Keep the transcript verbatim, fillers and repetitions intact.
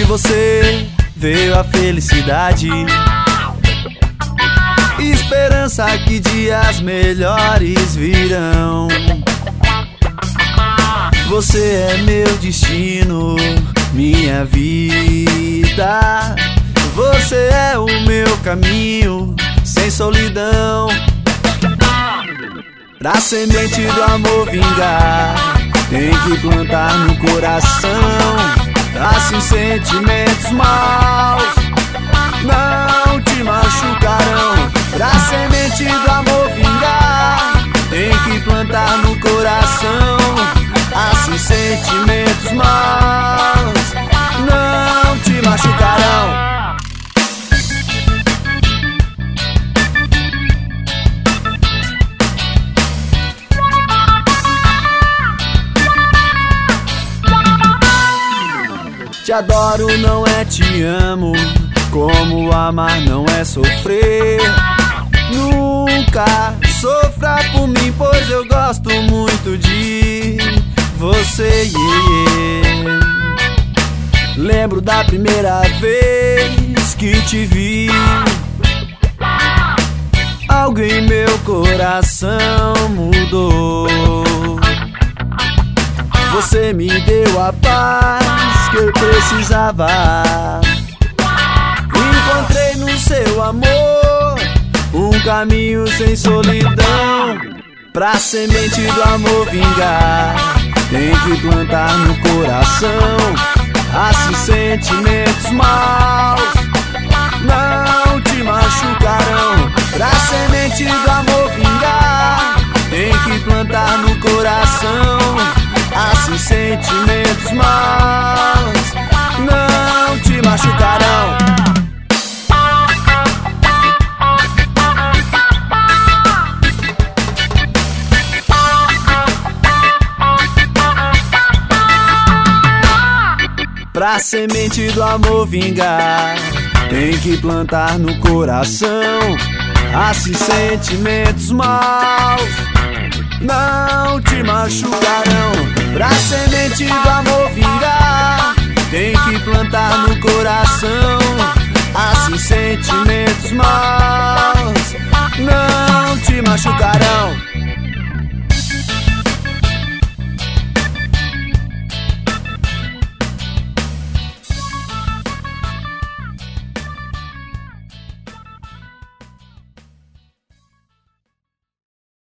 você veio a felicidade, esperança que dias melhores virão. Você é meu destino, minha vida. Você é o meu caminho, sem solidão. Pra semente do amor vingar, tem que plantar no coração. Assim sentimentos maus não te machucarão. Pra semente do amor vingar, tem que plantar no coração. Assim sentimentos maus não te machucarão. Te adoro não é te amo, como amar não é sofrer. Nunca sofra por mim, pois eu gosto muito de você, yeah. Lembro da primeira vez que te vi, algo em meu coração mudou. Você me deu a paz que eu precisava. Encontrei no seu amor um caminho sem solidão. Pra semente do amor vingar, tem que plantar no coração. Assim sentimentos maus não te machucarão. Pra semente do amor vingar, tem que plantar no coração. Assim sentimentos maus não te machucarão. Pra semente do amor vingar, tem que plantar no coração. Assim sentimentos maus não te machucarão. Pra semente do amor vingar, tem que plantar no coração. Assim sentimentos maus